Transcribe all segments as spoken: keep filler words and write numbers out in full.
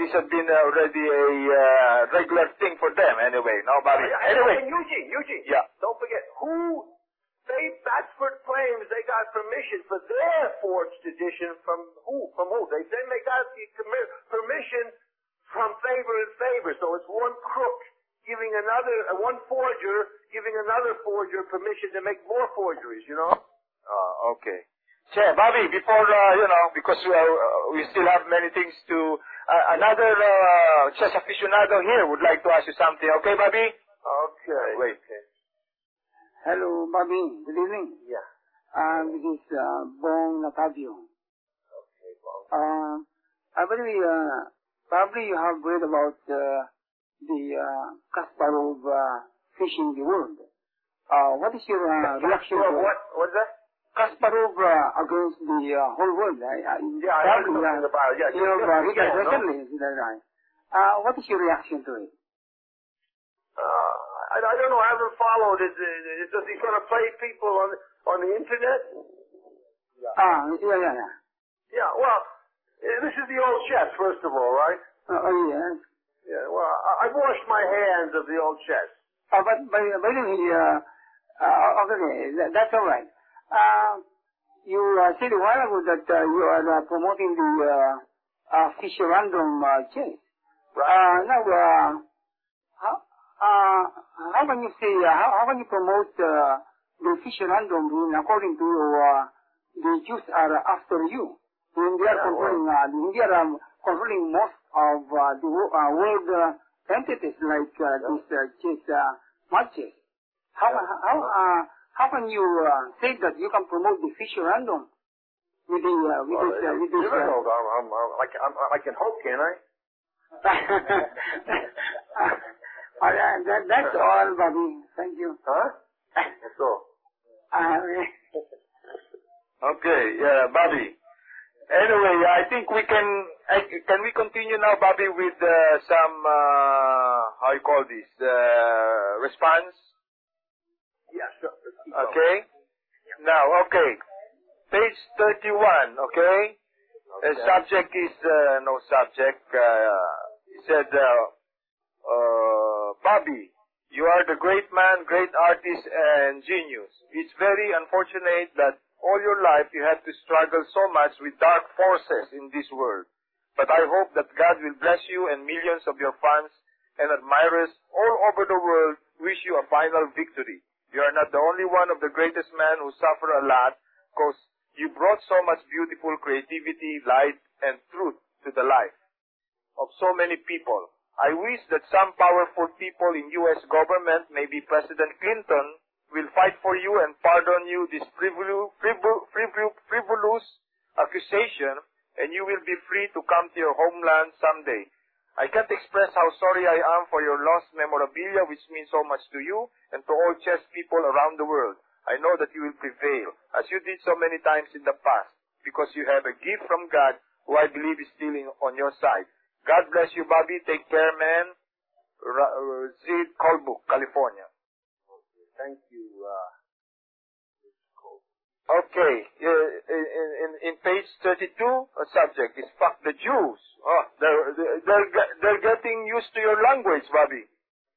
this has been already a uh, regular thing for them anyway, no, Bobby? And, Anyway. and Eugene, Eugene. Yeah. Don't forget, who, they, Batsford claims they got permission for their forged edition from who? From who? They say they got the commi- permission from Faber and Faber, so it's one crook giving another, uh, one forger giving another forger permission to make more forgeries, you know? Oh, okay. Che, Bobby, before, uh, you know, because uh, we still have many things to, uh, another uh, chess aficionado here would like to ask you something. Okay, Bobby? Okay. Wait. Okay. Hello, Bobby. Good evening. Yeah. Uh, this is uh, Bong Natavio. Okay, Bob. Uh, I believe uh, probably you have read about uh, the uh, Kasparov uh, fishing the world. Uh, what is your uh, reaction to What? What's that? Kasparov uh, against the uh, whole world? I, I, Yeah, I heard something about it. Yeah, you know, uh, read it recently, is that right? Uh, what is your reaction to it? Uh, I, I don't know. I haven't followed it. Is, is he going to play people on on the internet? Yeah. Ah, yeah, yeah, yeah. Yeah. Well, eh, this is the old chess, first of all, right? Uh, oh, yes. Yeah. Well, I, I've washed my hands of the old chess. Uh, but by, by the way, uh, uh, okay, that, that's all right. Uh, you uh, said a while ago that uh, you are uh, promoting the uh, uh, Fischer Random uh, chess. Right. Uh, now, uh, how, uh, how can you say, uh, how, how can you promote uh, the Fischer Random when, according to you, uh, the Jews are after you? When they are Yeah, controlling, uh, when they are um, controlling most of uh, the uh, world uh, entities like uh, Yeah. this uh, chess uh, matches. How, Yeah. how, uh, how can you uh, say that you can promote the Fischer Random with the, uh, with Well, this, uh, with this, you don't know. uh, I'm, I'm, I'm, I, can, I'm, I can hope, can I? all right, that, that's all, Bobby. Thank you. Huh? That's all. Uh, Okay, yeah, Bobby. Anyway, I think we can, I, can we continue now, Bobby, with uh, some, uh, how you call this, uh, response? Yeah, sure. Okay? Now, okay. Page thirty-one, okay? The Okay. subject is, uh, no subject. Uh, it said, uh, uh, Bobby, you are the great man, great artist, and genius. It's very unfortunate that all your life you had to struggle so much with dark forces in this world. But I hope that God will bless you and millions of your fans and admirers all over the world wish you a final victory. You are not the only one of the greatest men who suffer a lot, because you brought so much beautiful creativity, light, and truth to the life of so many people. I wish that some powerful people in U S government, maybe President Clinton, will fight for you and pardon you this frivol- frivol- frivol- frivolous accusation, and you will be free to come to your homeland someday. I can't express how sorry I am for your lost memorabilia, which means so much to you and to all chess people around the world. I know that you will prevail, as you did so many times in the past, because you have a gift from God, who I believe is still in, on your side. God bless you, Bobby. Take care, man. Ra- uh, Zid Colebrook, California. Thank you, uh, Okay, uh, in, in, in page thirty-two, a subject is fuck the Jews. Oh, they're, they're, they're getting used to your language, Bobby.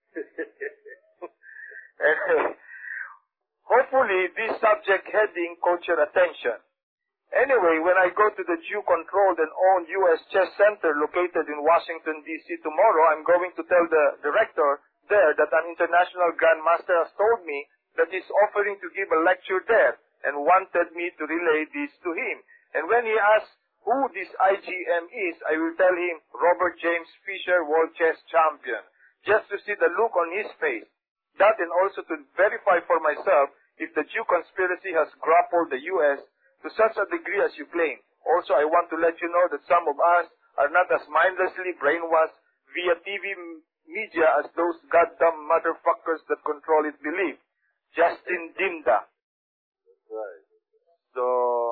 Hopefully, this subject heading caught your attention. Anyway, when I go to the Jew-controlled and owned U S Chess Center located in Washington, D C tomorrow, I'm going to tell the director there that an international grandmaster has told me that he's offering to give a lecture there and wanted me to relay this to him. And when he asks who this I G M is, I will tell him Robert James Fischer, World Chess Champion, just to see the look on his face. That, and also to verify for myself if the Jew conspiracy has grappled the U S to such a degree as you claim. Also, I want to let you know that some of us are not as mindlessly brainwashed via T V media as those goddamn motherfuckers that control it believe. Justin Dinda. right. So,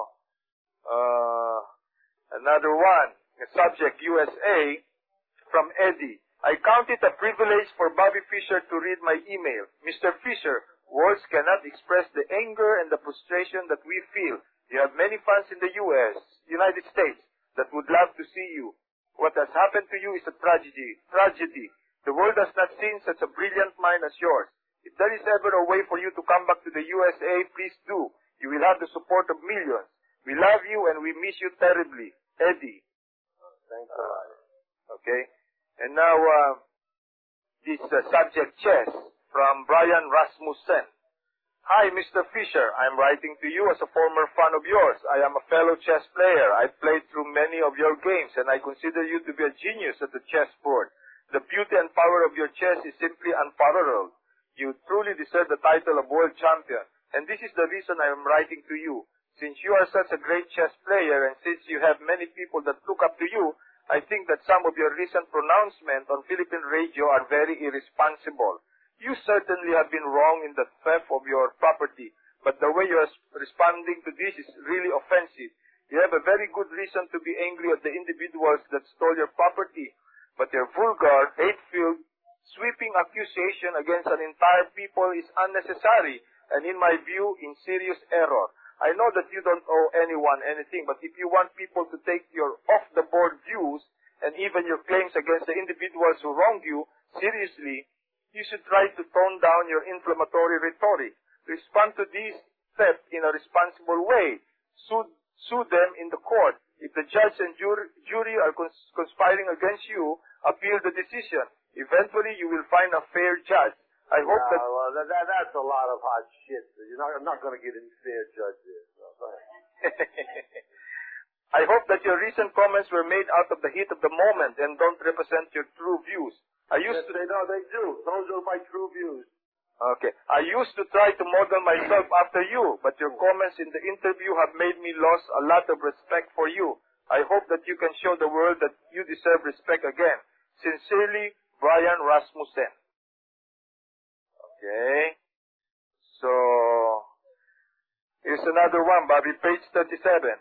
uh, another one, the subject U S A, from Eddie. I count it a privilege for Bobby Fischer to read my email. Mister Fischer, words cannot express the anger and the frustration that we feel. You have many fans in the U S, United States, that would love to see you, What has happened to you is a tragedy. Tragedy. The world has not seen such a brilliant mind as yours. If there is ever a way for you to come back to the U S A, please do. You will have the support of millions. We love you and we miss you terribly. Eddie. Thanks a lot. Okay. And now, uh, this uh, subject chess from Brian Rasmussen. Hi, Mister Fisher. I'm writing to you as a former fan of yours. I am a fellow chess player. I've played through many of your games, and I consider you to be a genius at the chessboard. The beauty and power of your chess is simply unparalleled. You truly deserve the title of world champion, and this is the reason I am writing to you. Since you are such a great chess player, and since you have many people that look up to you, I think that some of your recent pronouncements on Philippine radio are very irresponsible. You certainly have been wrong in the theft of your property, but the way you are responding to this is really offensive. You have a very good reason to be angry at the individuals that stole your property, but your vulgar, hate-filled, sweeping accusation against an entire people is unnecessary and, in my view, in serious error. I know that you don't owe anyone anything, but if you want people to take your off-the-board views and even your claims against the individuals who wronged you seriously, you should try to tone down your inflammatory rhetoric. Respond to these theft in a responsible way. Sue, sue them in the court. If the judge and jury, jury are cons conspiring against you, appeal the decision. Eventually, you will find a fair judge. I hope yeah, that... Well, that, that... That's a lot of hot shit. You're not, I'm not going to get any fair judges. So I hope that your recent comments were made out of the heat of the moment and don't represent your true views. I used yes, to... They know they do. Those are my true views. Okay. I used to try to model myself after you, but your comments in the interview have made me lose a lot of respect for you. I hope that you can show the world that you deserve respect again. Sincerely, Brian Rasmussen. Okay. So, here's another one, Bobby, page thirty-seven.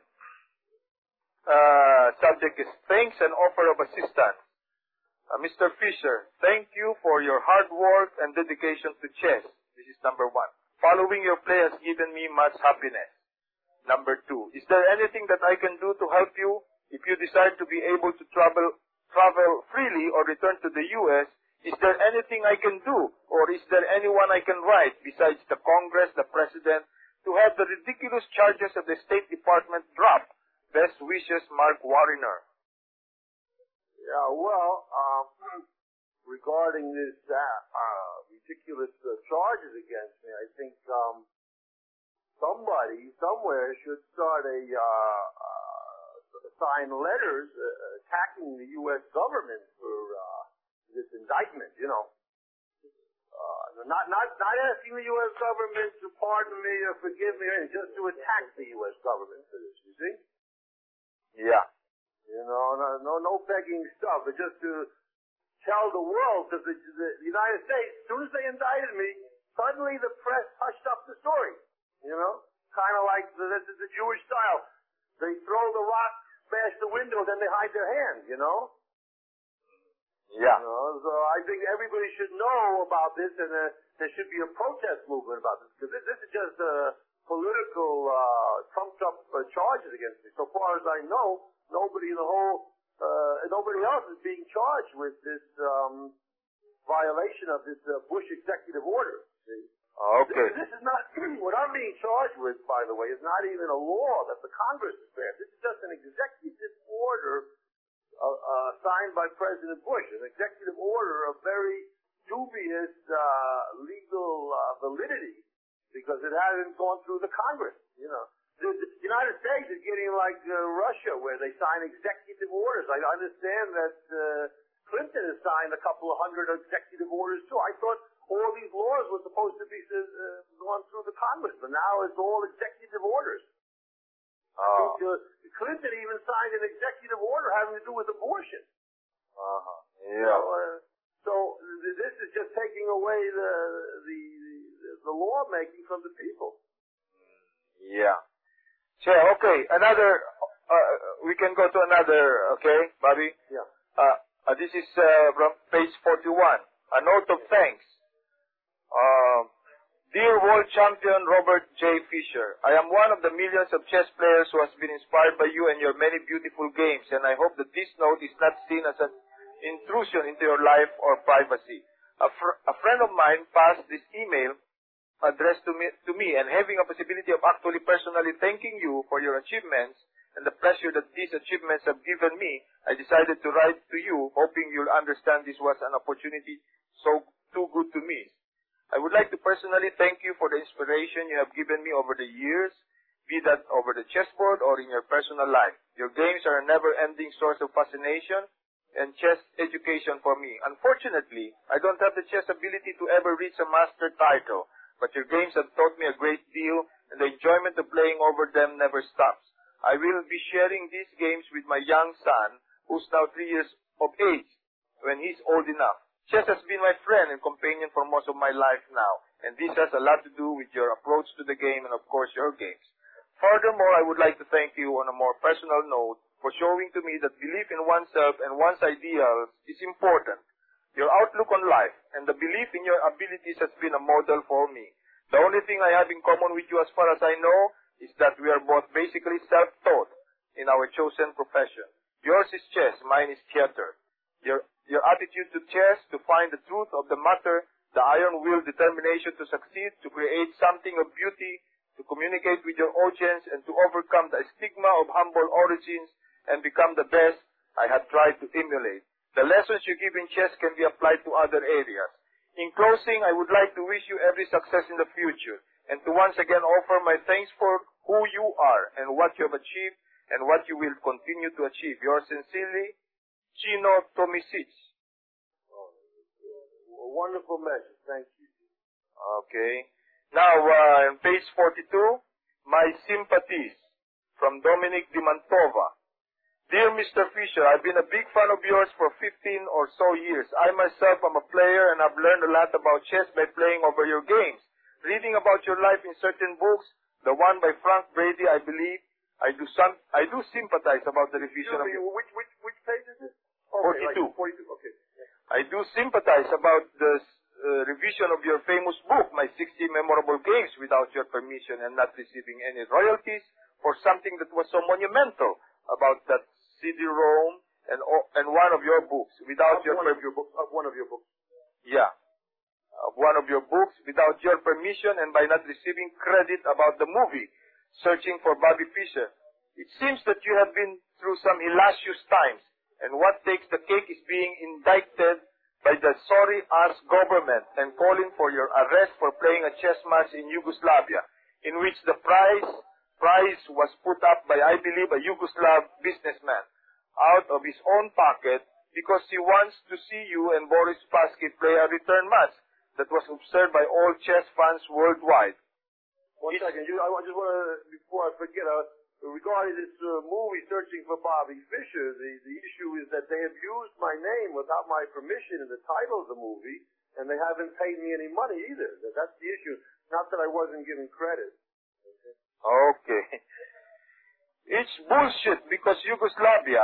Uh, subject is thanks and offer of assistance. Uh, Mister Fisher, thank you for your hard work and dedication to chess. This is number one. Following your play has given me much happiness. Number two, is there anything that I can do to help you? If you decide to be able to travel, travel freely or return to the U S, is there anything I can do? Or is there anyone I can write besides the Congress, the President, to have the ridiculous charges of the State Department dropped? Best wishes, Mark Warriner. Yeah, well, um, regarding this uh, uh, ridiculous uh, charges against me, I think um, somebody somewhere should start a uh, uh, sign letters uh, attacking the U S government for uh, this indictment. You know, uh, not not not asking the U S government to pardon me or forgive me, or anything, just to attack the U S government for this. You see? Yeah. You know, no, no, no begging stuff, but just to tell the world, because the, the United States, as soon as they indicted me, suddenly the press hushed up the story. You know, kind of like the, this is the Jewish style. They throw the rock, smash the window, then they hide their hand. You know. Yeah. You know, so I think everybody should know about this, and uh, there should be a protest movement about this, because this, this is just uh, political, uh, trumped up uh, charges against me. So far as I know. Nobody in the whole, uh, nobody else is being charged with this, um, violation of this, uh, Bush executive order. See? Okay. This, this is not, what I'm being charged with, by the way, is not even a law that the Congress has passed. This is just an executive order, uh, uh, signed by President Bush. An executive order of very dubious, uh, legal, uh, validity, because it hasn't gone through the Congress, you know. The United States is getting like uh, Russia, where they sign executive orders. I understand that uh, Clinton has signed a couple of hundred executive orders too. I thought all these laws were supposed to be uh, gone through the Congress, but now it's all executive orders. Oh. I think uh, Clinton even signed an executive order having to do with abortion. Uh-huh. Yeah. So, uh, so th this is just taking away the the the, the lawmaking from the people. Yeah. So, okay, another, uh, we can go to another, okay, Bobby? Yeah. Uh, uh, this is uh, from page forty-one. A note of thanks. Uh, Dear World Champion Robert J. Fisher, I am one of the millions of chess players who has been inspired by you and your many beautiful games, and I hope that this note is not seen as an intrusion into your life or privacy. A, fr- a friend of mine passed this email addressed to me, to me, and having a possibility of actually personally thanking you for your achievements and the pleasure that these achievements have given me, I decided to write to you, hoping you'll understand this was an opportunity so too good to miss. I would like to personally thank you for the inspiration you have given me over the years, be that over the chessboard or in your personal life. Your games are a never-ending source of fascination and chess education for me. Unfortunately, I don't have the chess ability to ever reach a master title, but your games have taught me a great deal, and the enjoyment of playing over them never stops. I will be sharing these games with my young son, who's now three years of age, when he's old enough. Chess has been my friend and companion for most of my life now, and this has a lot to do with your approach to the game and, of course, your games. Furthermore, I would like to thank you on a more personal note for showing to me that belief in oneself and one's ideals is important. Your outlook on life and the belief in your abilities has been a model for me. The only thing I have in common with you as far as I know is that we are both basically self-taught in our chosen profession. Yours is chess, mine is theater. Your Your attitude to chess, to find the truth of the matter, the iron will determination to succeed, to create something of beauty, to communicate with your audience, and to overcome the stigma of humble origins and become the best, I have tried to emulate. The lessons you give in chess can be applied to other areas. In closing, I would like to wish you every success in the future, and to once again offer my thanks for who you are and what you have achieved and what you will continue to achieve. Yours sincerely, Chino Tomisic. Oh, a wonderful message. Thank you. Okay. Now, uh, on page forty-two, my sympathies from Dominic Di Mantova. Dear Mister Fisher, I've been a big fan of yours for fifteen or so years. I myself am a player and have learned a lot about chess by playing over your games. Reading about your life in certain books, the one by Frank Brady, I believe, I do some, I do sympathize about the revision of your... Which, which, which page is it? forty-two. Like forty-two, okay. I do sympathize about the uh, revision of your famous book, My sixty Memorable Games, without your permission and not receiving any royalties for something that was so monumental about that C D ROM and and one of your books without of your one of your books. Of one of your books. Yeah, of one of your books without your permission and by not receiving credit about the movie, Searching for Bobby Fischer. It seems that you have been through some hellacious times. And what takes the cake is being indicted by the sorry-ass government and calling for your arrest for playing a chess match in Yugoslavia, in which the prize prize was put up by, I believe, a Yugoslav businessman out of his own pocket because he wants to see you and Boris Spassky play a return match that was observed by all chess fans worldwide. One it's, second. You, I just want to, before I forget, uh, regarding this uh, movie, Searching for Bobby Fischer, the, the issue is that they have used my name without my permission in the title of the movie, and they haven't paid me any money either. That's the issue. Not that I wasn't given credit. Okay. okay. It's bullshit because Yugoslavia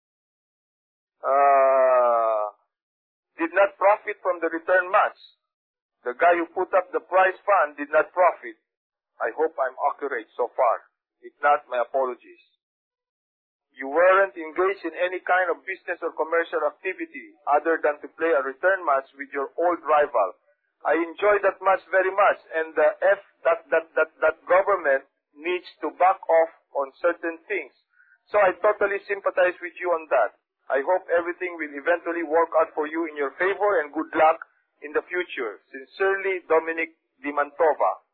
uh, did not profit from the return match. The guy who put up the prize fund did not profit. I hope I'm accurate so far. If not, my apologies. You weren't engaged in any kind of business or commercial activity other than to play a return match with your old rival. I enjoyed that match very much, and the F that, that, that, that government needs to back off on certain things. So I totally sympathize with you on that. I hope everything will eventually work out for you in your favor, and good luck in the future. Sincerely, Dominic Di Mantova.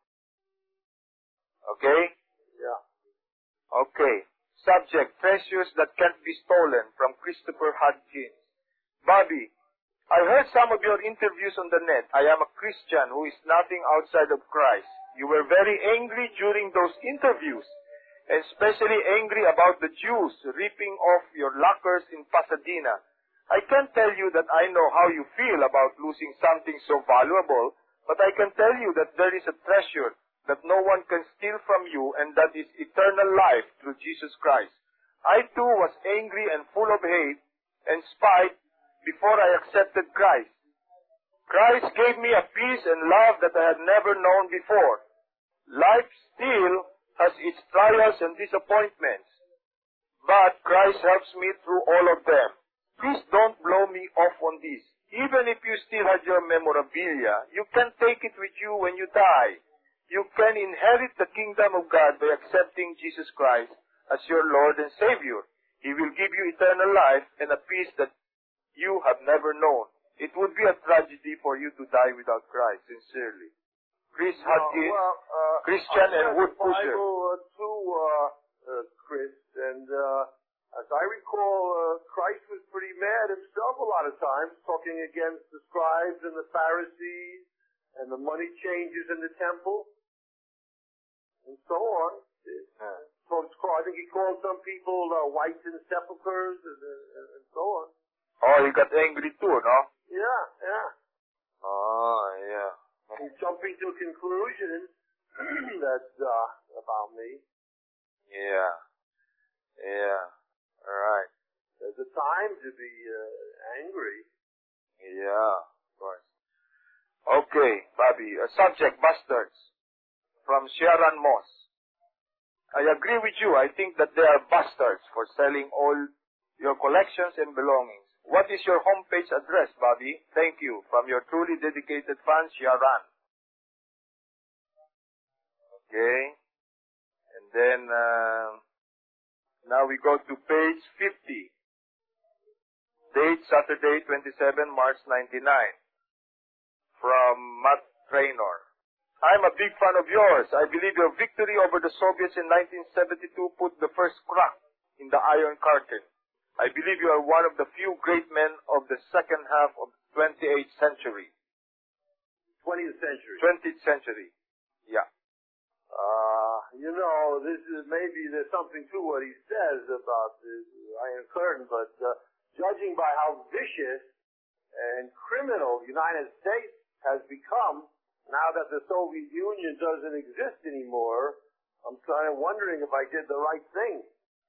Okay? Yeah. Okay. Subject, treasures that can't be stolen, from Christopher Hodgkins. Bobby, I heard some of your interviews on the net. I am a Christian who is nothing outside of Christ. You were very angry during those interviews, and especially angry about the Jews ripping off your lockers in Pasadena. I can't tell you that I know how you feel about losing something so valuable, but I can tell you that there is a treasure that no one can steal from you, and that is eternal life through Jesus Christ. I too was angry and full of hate and spite before I accepted Christ. Christ gave me a peace and love that I had never known before. Life still has its trials and disappointments, but Christ helps me through all of them. Please don't blow me off on this. Even if you still have your memorabilia, you can take it with you when you die. You can inherit the kingdom of God by accepting Jesus Christ as your Lord and Savior. He will give you eternal life and a peace that you have never known. It would be a tragedy for you to die without Christ, sincerely. Chris Hudkins, well, uh, Christian and Wood Pusher. Bible, uh, too, uh, uh, Chris, and uh, as I recall, uh, Christ was pretty mad himself a lot of times, talking against the scribes and the Pharisees and the money changers in the temple, and so on. Yeah. So it's called, I think he called some people uh, whites in sepulchres and, and, and so on. Oh, he got angry too, no? Yeah, yeah. Oh, yeah. He's jumping to conclusions that uh, about me. Yeah. Yeah. All right. There's a time to be uh, angry. Yeah, of course. Okay, Bobby. Uh, subject, bastards. From Sharon Moss. I agree with you. I think that they are bastards for selling all your collections and belongings. What is your homepage address, Bobby? Thank you. From your truly dedicated fan, Sharon. Okay. And then, uh, now we go to page fifty. Date Saturday, twenty-seventh March ninety-nine. From Matt Traynor. I'm a big fan of yours. I believe your victory over the Soviets in nineteen seventy-two put the first crack in the Iron Curtain. I believe you are one of the few great men of the second half of the twenty-eighth century. twentieth century. twentieth century. Yeah. Uh, you know, this is, maybe there's something to what he says about the Iron Curtain, but uh, judging by how vicious and criminal the United States has become, now that the Soviet Union doesn't exist anymore, I'm kind of wondering if I did the right thing.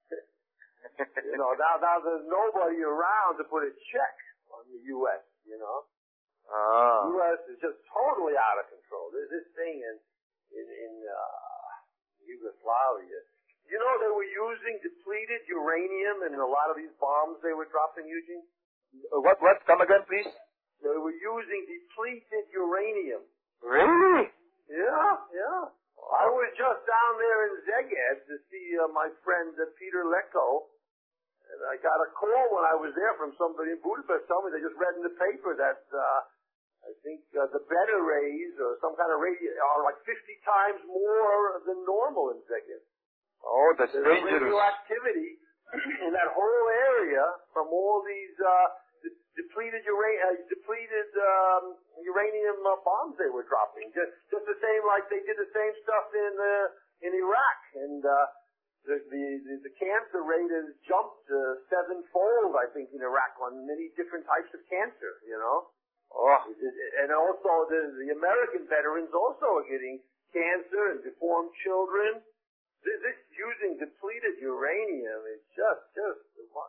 You know, now, now there's nobody around to put a check on the U S, you know. Ah. The U S is just totally out of control. There's this thing in, in, in uh, Yugoslavia. You know, they were using depleted uranium in a lot of these bombs they were dropping, Eugene? Uh, what, what? Come again, please? They were using depleted uranium. Really? Yeah, yeah. I was just down there in Szeged to see uh, my friend uh, Peter Lecko, and I got a call when I was there from somebody in Budapest telling me they just read in the paper that uh, I think uh, the beta rays or some kind of radio are like fifty times more than normal in Szeged. Oh, that's There's dangerous. radioactivity in that whole area from all these uh, de- depleted, ura- uh, depleted um, uranium uh, bombs they were dropping. Just, just the same like they did the same stuff in uh, in Iraq. And uh, the, the, the, the cancer rate has jumped uh, sevenfold, I think, in Iraq on many different types of cancer, you know. Oh. And also the, the American veterans also are getting cancer and deformed children. This, this using depleted uranium is just, just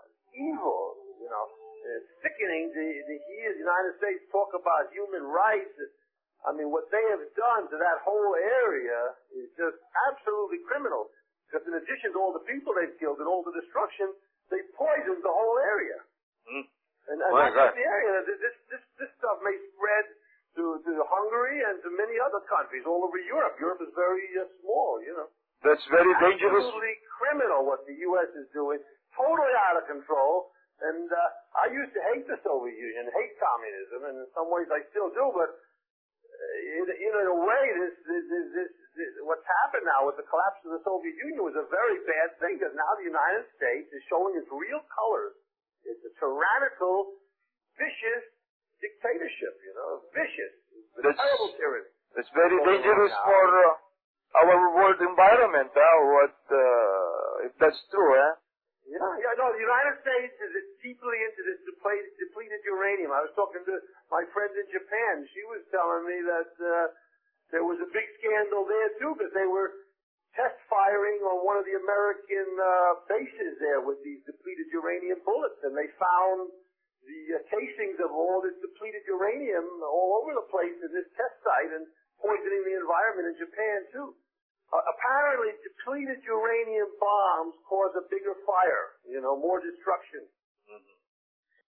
evil, you know. It's sickening to, to hear the United States talk about human rights. I mean, what they have done to that whole area is just absolutely criminal. Because in addition to all the people they've killed and all the destruction, they poisoned the whole area. Mm. And, and My not God. just the area. This, this, this stuff may spread to, to Hungary and to many other countries all over Europe. Europe is very uh, small, you know. That's very dangerous. Absolutely criminal what the U S is doing. Totally out of control. And uh, I used to hate the Soviet Union, hate communism, and in some ways I still do. But uh, in, in a way, this, this, this, this, this what's happened now with the collapse of the Soviet Union was a very bad thing. Because now the United States is showing its real colors. It's a tyrannical, vicious dictatorship. You know, vicious, it's a That's, terrible tyranny. that's very Going on dangerous now. for uh, our world environment. Huh? What uh, if that's true? Eh? Yeah, yeah, no, the United States is deeply into this depleted, depleted uranium. I was talking to my friend in Japan. She was telling me that uh, there was a big scandal there, too, because they were test firing on one of the American uh, bases there with these depleted uranium bullets, and they found the uh, casings of all this depleted uranium all over the place in this test site and poisoning the environment in Japan too. Uh, apparently, depleted uranium bombs cause a bigger fire, you know, more destruction.